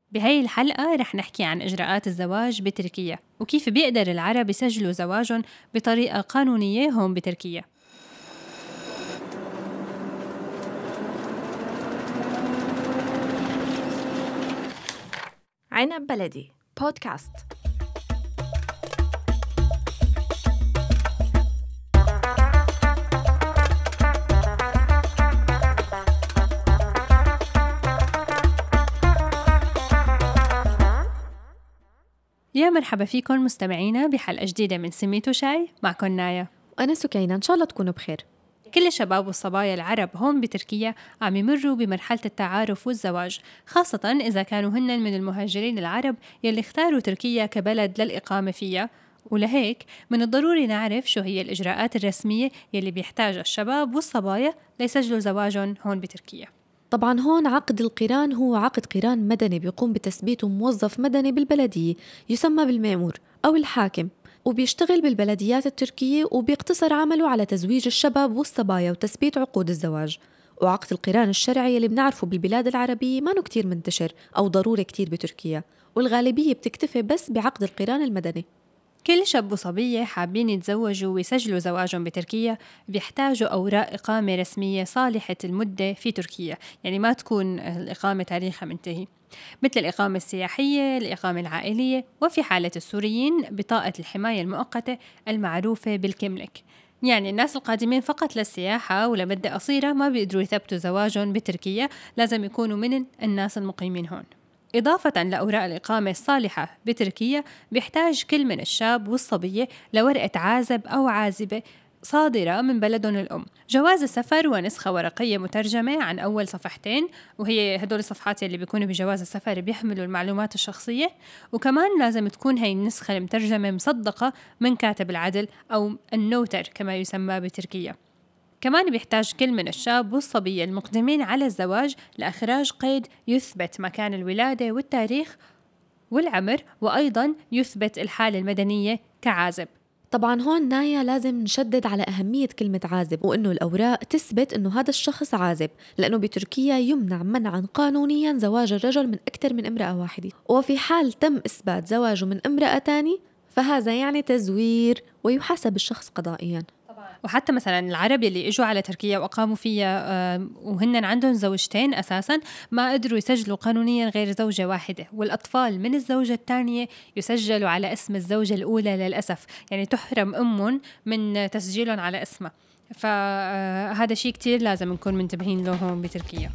بهاي الحلقة رح نحكي عن إجراءات الزواج بتركيا وكيف بيقدر العرب يسجلوا زواجهم بطريقة قانونية هون بتركيا. عنب بلدي بودكاست. يا مرحبا فيكم مستمعينا بحلقة جديدة من سميتو شاي. معكم نايا وأنا سكينة، إن شاء الله تكونوا بخير. كل الشباب والصبايا العرب هون بتركيا عم يمروا بمرحلة التعارف والزواج، خاصة إذا كانوا هن من المهاجرين العرب يلي اختاروا تركيا كبلد للإقامة فيها. ولهيك من الضروري نعرف شو هي الإجراءات الرسمية يلي بيحتاجها الشباب والصبايا ليسجلوا زواجهم هون بتركيا. طبعاً هون عقد القران هو عقد قران مدني بيقوم بتثبيته موظف مدني بالبلدية يسمى بالمأمور أو الحاكم، وبيشتغل بالبلديات التركية وبيقتصر عمله على تزويج الشباب والصبايا وتثبيت عقود الزواج. وعقد القران الشرعي اللي بنعرفه بالبلاد العربية ما كتير منتشر أو ضروري كتير بتركيا، والغالبية بتكتفي بس بعقد القران المدني. كل شاب وصبية حابين يتزوجوا ويسجلوا زواجهم بتركيا بيحتاجوا أوراق إقامة رسمية صالحة المدة في تركيا، يعني ما تكون الإقامة تاريخها منتهي، مثل الإقامة السياحية، الإقامة العائلية، وفي حالة السوريين بطاقة الحماية المؤقتة المعروفة بالكملك. يعني الناس القادمين فقط للسياحة ولمدة قصيرة ما بيقدروا يثبتوا زواجهم بتركيا، لازم يكونوا من الناس المقيمين هون. إضافة لأوراق الإقامة الصالحة بتركيا بيحتاج كل من الشاب والصبية لورقة عازب أو عازبة صادرة من بلدهم الأم، جواز السفر ونسخة ورقية مترجمة عن أول صفحتين، وهي هدول الصفحات اللي بيكونوا بجواز السفر بيحملوا المعلومات الشخصية، وكمان لازم تكون هاي النسخة المترجمة مصدقة من كاتب العدل أو النوتر كما يسمى بتركيا. كمان بيحتاج كل من الشاب والصبية المقدمين على الزواج لإخراج قيد يثبت مكان الولادة والتاريخ والعمر، وأيضا يثبت الحالة المدنية كعازب. طبعاً هون نايا لازم نشدد على أهمية كلمة عازب، وإنه الأوراق تثبت إنه هذا الشخص عازب، لأنه بتركيا يمنع منعاً قانونياً زواج الرجل من أكثر من امرأة واحدة، وفي حال تم إثبات زواجه من امرأة تاني فهذا يعني تزوير ويحاسب الشخص قضائياً. وحتى مثلا العرب اللي اجوا على تركيا واقاموا فيها وهن عندهم زوجتين اساسا ما قدروا يسجلوا قانونيا غير زوجه واحده، والاطفال من الزوجه الثانيه يسجلوا على اسم الزوجه الاولى للاسف، يعني تحرم امهم من تسجيلهم على اسمها. فهذا شيء كتير لازم نكون منتبهين له هون بتركيا.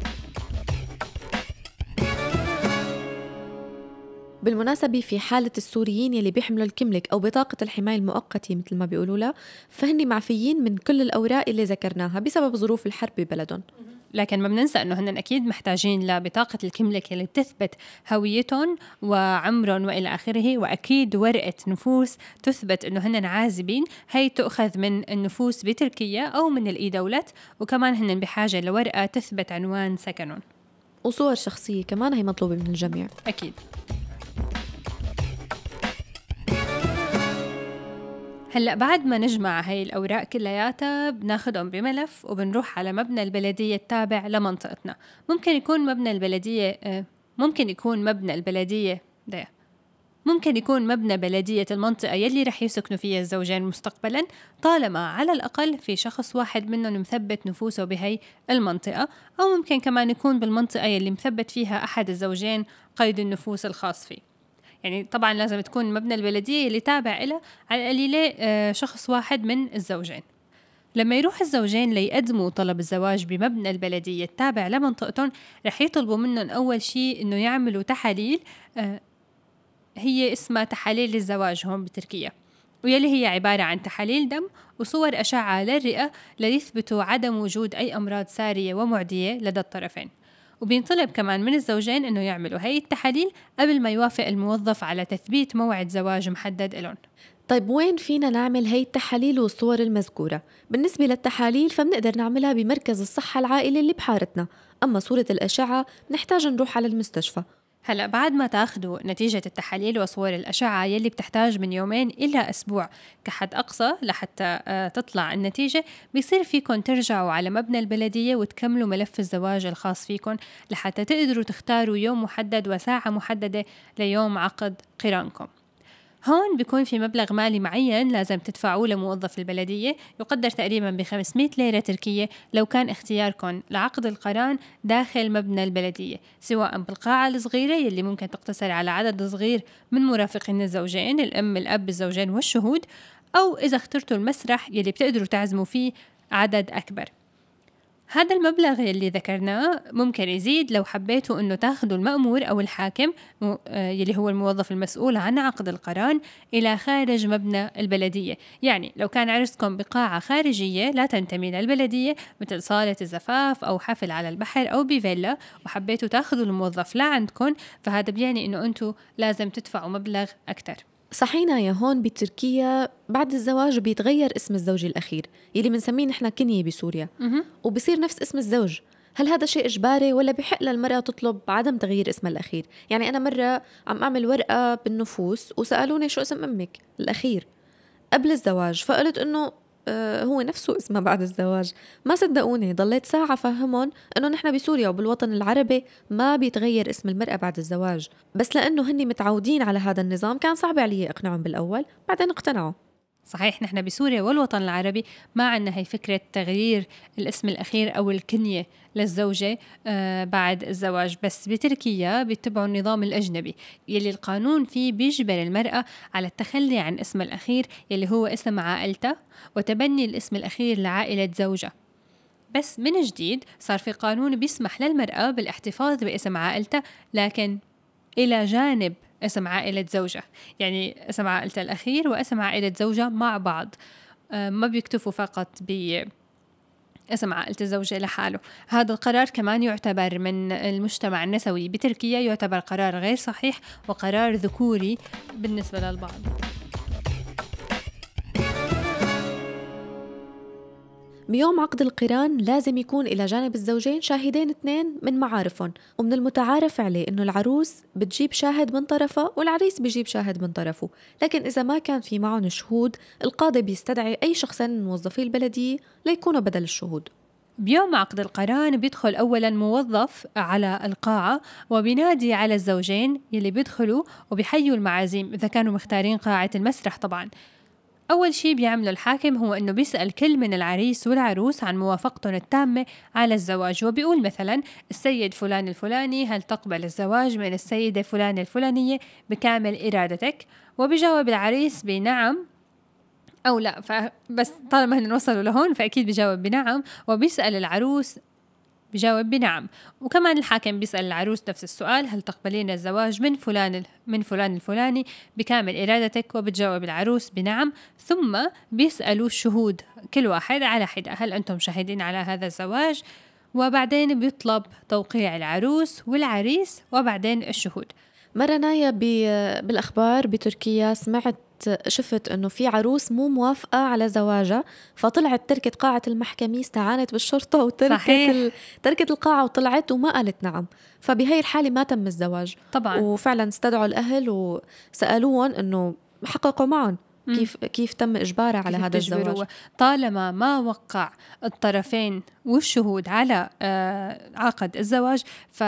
بالمناسبة في حالة السوريين يلي بيحملوا الكملك أو بطاقة الحماية المؤقتة مثل ما بيقولوا لها، فهن معفيين من كل الأوراق اللي ذكرناها بسبب ظروف الحرب ببلدهم. لكن ما بننسى أنه هن أكيد محتاجين لبطاقة الكملك اللي بتثبت هويتهم وعمرهم وإلى آخره، وأكيد ورقة نفوس تثبت أنه هن عازبين، هي تؤخذ من النفوس بتركيا أو من الإي-دولة، وكمان هن بحاجة لورقة تثبت عنوان سكنهم، وصور شخصية كمان هي مطلوبة من الجميع أكيد. هلأ بعد ما نجمع هاي الأوراق كلياتها بناخدهم بملف وبنروح على مبنى البلدية التابع لمنطقتنا. ممكن يكون مبنى بلدية المنطقة يلي رح يسكنوا فيها الزوجين مستقبلا، طالما على الأقل في شخص واحد منهم مثبت نفوسه بهي المنطقة، أو ممكن كمان يكون بالمنطقة يلي مثبت فيها أحد الزوجين قيد النفوس الخاص فيه. يعني طبعا لازم تكون مبنى البلدية اللي تابع إلى على القليلة شخص واحد من الزوجين. لما يروح الزوجين ليقدموا طلب الزواج بمبنى البلدية التابع لمنطقتهم، رح يطلبوا منهم أول شيء إنه يعملوا تحاليل هي اسمها تحاليل الزواج هون بتركيا، ويلي هي عبارة عن تحاليل دم وصور أشعة للرئة ليثبتوا عدم وجود أي أمراض سارية ومعدية لدى الطرفين. وبينطلب كمان من الزوجين إنه يعملوا هاي التحاليل قبل ما يوافق الموظف على تثبيت موعد زواج محدد لهم. طيب وين فينا نعمل هاي التحاليل والصور المذكورة؟ بالنسبة للتحاليل فبنقدر نعملها بمركز الصحة العائلي اللي بحارتنا، أما صورة الأشعة نحتاج نروح على المستشفى. هلأ بعد ما تاخدوا نتيجة التحاليل وصور الأشعة يلي بتحتاج من 2 إلى أسبوع كحد أقصى لحتى تطلع النتيجة، بيصير فيكن ترجعوا على مبنى البلدية وتكملوا ملف الزواج الخاص فيكن لحتى تقدروا تختاروا يوم محدد وساعة محددة ليوم عقد قرانكم. هون بيكون في مبلغ مالي معين لازم تدفعوه لموظف البلدية، يقدر تقريبا ب500 ليرة تركية لو كان اختياركم لعقد القران داخل مبنى البلدية، سواء بالقاعة الصغيرة يلي ممكن تقتصر على عدد صغير من مرافقين الزوجين، الأم الأب الزوجين والشهود، أو إذا اخترتوا المسرح يلي بتقدروا تعزموا فيه عدد أكبر. هذا المبلغ اللي ذكرناه ممكن يزيد لو حبيتوا أنه تاخدوا المأمور أو الحاكم يلي هو الموظف المسؤول عن عقد القران إلى خارج مبنى البلدية. يعني لو كان عرسكم بقاعة خارجية لا تنتمي للبلدية مثل صالة الزفاف أو حفل على البحر أو بفيلا وحبيتوا تاخدوا الموظف لعندكم، فهذا بيعني أنه أنتوا لازم تدفعوا مبلغ أكتر. صحينا يا هون بتركيا بعد الزواج بيتغير اسم الزوج الأخير يلي بنسميه نحن كنية بسوريا وبصير نفس اسم الزوج. هل هذا شيء إجباري ولا بحق للمرأة تطلب عدم تغيير اسمها الأخير؟ يعني أنا مرة عم أعمل ورقة بالنفوس وسألوني شو اسم أمك الأخير قبل الزواج، فقلت إنه هو نفسه اسمه بعد الزواج. ما صدقوني، ضليت ساعة فهمون إنه نحن بسوريا وبالوطن العربي ما بيتغير اسم المرأة بعد الزواج، بس لأنه هني متعودين على هذا النظام كان صعب علي أقنعهم بالأول، بعدين اقتنعوا. صحيح، نحن بسوريا والوطن العربي ما عنا هي فكرة تغيير الاسم الأخير أو الكنية للزوجة بعد الزواج، بس بتركيا بيتبعوا النظام الأجنبي يلي القانون فيه بيجبر المرأة على التخلي عن اسم الأخير يلي هو اسم عائلتها وتبني الاسم الأخير لعائلة زوجها. بس من جديد صار في قانون بيسمح للمرأة بالاحتفاظ باسم عائلتها، لكن إلى جانب اسم عائلة زوجها، يعني اسم عائلة الأخير واسم عائلة زوجها مع بعض، ما بيكتفوا فقط باسم عائلة الزوجة لحاله. هذا القرار كمان يعتبر من المجتمع النسوي بتركيا يعتبر قرار غير صحيح وقرار ذكوري بالنسبة للبعض. بيوم عقد القران لازم يكون إلى جانب الزوجين شاهدين 2 من معارفهم، ومن المتعارف عليه إنه العروس بتجيب شاهد من طرفها والعريس بيجيب شاهد من طرفه، لكن إذا ما كان في معهم شهود القاضي بيستدعي أي شخصين من موظفي البلدية ليكونوا بدل الشهود. بيوم عقد القران بيدخل أولاً موظف على القاعة وبينادي على الزوجين يلي بيدخلوا وبيحيوا المعازيم إذا كانوا مختارين قاعة المسرح. طبعاً أول شيء بيعمله الحاكم هو أنه بيسأل كل من العريس والعروس عن موافقتهم التامة على الزواج، وبيقول مثلا السيد فلان الفلاني هل تقبل الزواج من السيدة فلان الفلانية بكامل إرادتك؟ وبيجاوب العريس بنعم أو لا، فبس طالما هن وصلوا لهون فأكيد بيجاوب بنعم، وبيسأل العروس بجاوب بنعم. وكمان الحاكم بيسأل العروس نفس السؤال هل تقبلين الزواج من فلان الفلاني بكامل إرادتك؟ وبتجاوب العروس بنعم. ثم بيسألوا الشهود كل واحد على حدة هل أنتم شاهدين على هذا الزواج؟ وبعدين بيطلب توقيع العروس والعريس وبعدين الشهود. مرة نايا بالأخبار بتركيا شفت أنه في عروس مو موافقة على زواجها، فطلعت تركت قاعة المحكمة، استعانت بالشرطة تركت القاعة وطلعت وما قالت نعم، فبهاي الحالة ما تم الزواج طبعا. وفعلا استدعوا الأهل وسألوهم أنه حققوا معهم كيف تم إجبارها على هذا الزواج. طالما ما وقع الطرفين والشهود على عقد الزواج،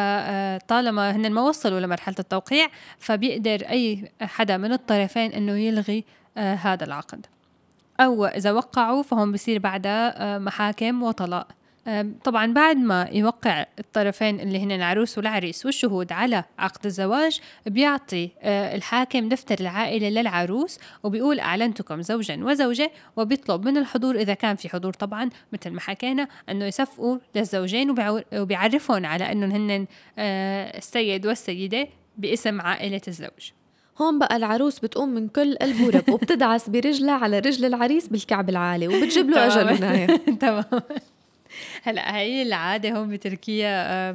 فطالما هن ما وصلوا لمرحلة التوقيع فبيقدر أي حدا من الطرفين أنه يلغي هذا العقد، أو إذا وقعوا فهم بيصير بعدها محاكم وطلاق. طبعا بعد ما يوقع الطرفين اللي هن العروس والعريس والشهود على عقد الزواج بيعطي الحاكم دفتر العائلة للعروس وبيقول أعلنتكم زوجا وزوجة، وبيطلب من الحضور إذا كان في حضور طبعا مثل ما حكينا أنه يصفقوا للزوجين وبيعرفون على أنه هن السيد والسيدة باسم عائلة الزوج. هون بقى العروس بتقوم من كل قلب ورب وبتدعس برجلها على رجل العريس بالكعب العالي وبتجيب له أجل ونهاية. تمام. هلأ هي العادة هون بتركيا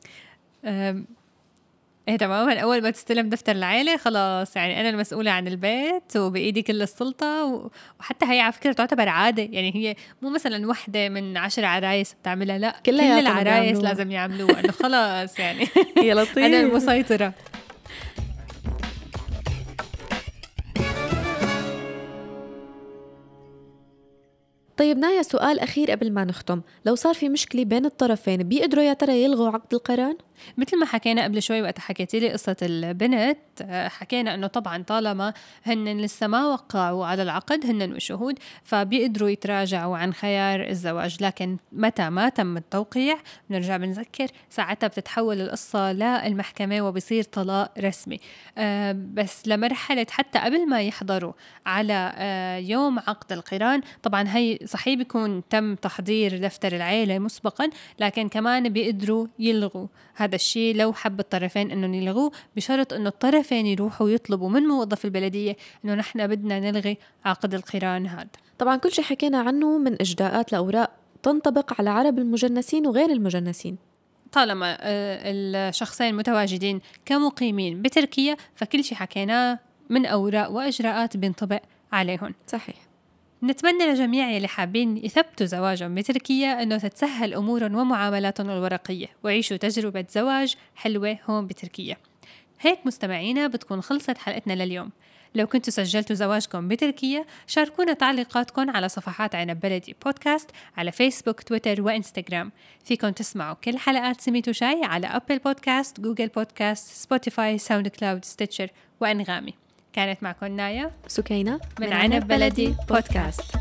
تماما أول ما تستلم دفتر العائلة خلاص يعني أنا المسؤولة عن البيت وبإيدي كل السلطة وحتى هي على فكرة تعتبر عادة، يعني هي مو مثلا وحدة من 10 عرايس بتعملها، لا كل العرايس لازم يعملوها، أنه خلاص يعني يا لطيف أنا المسيطرة. طيب نايا، سؤال أخير قبل ما نختم، لو صار في مشكلة بين الطرفين بيقدروا يا ترى يلغوا عقد القران؟ مثل ما حكينا قبل شوي وقت حكيتي لي قصة البنت، حكينا أنه طبعا طالما هن لسه ما وقعوا على العقد هن وشهود فبيقدروا يتراجعوا عن خيار الزواج، لكن متى ما تم التوقيع بنرجع بنذكر ساعتها بتتحول القصة للمحكمة وبصير طلاق رسمي. بس لمرحلة حتى قبل ما يحضروا على يوم عقد القران، طبعا هي صحيح بيكون تم تحضير دفتر العيلة مسبقا، لكن كمان بيقدروا يلغوا هذا الشيء لو حب الطرفين انه يلغوه، بشرط انه الطرفين يروحوا يطلبوا من موظف البلدية انه نحن بدنا نلغي عقد القران هذا. طبعا كل شيء حكينا عنه من إجراءات لأوراق تنطبق على عرب المجنسين وغير المجنسين. طالما الشخصين متواجدين كمقيمين بتركيا فكل شيء حكيناه من أوراق وإجراءات بينطبق عليهم. صحيح. نتمنى لجميع اللي حابين يثبتوا زواجهم بتركيا أنه تتسهل أمورهم ومعاملاتهم الورقية ويعيشوا تجربة زواج حلوة هون بتركيا. هيك مستمعينا بتكون خلصت حلقتنا لليوم. لو كنتوا سجلتوا زواجكم بتركيا شاركونا تعليقاتكم على صفحات عنب بلدي بودكاست على فيسبوك تويتر وإنستغرام. فيكم تسمعوا كل حلقات سميتو شاي على أبل بودكاست، جوجل بودكاست، سبوتيفاي، ساوند كلاود، ستيتشر وأنغامي. كانت معكم نايا سكينة من عنب بلدي بودكاست.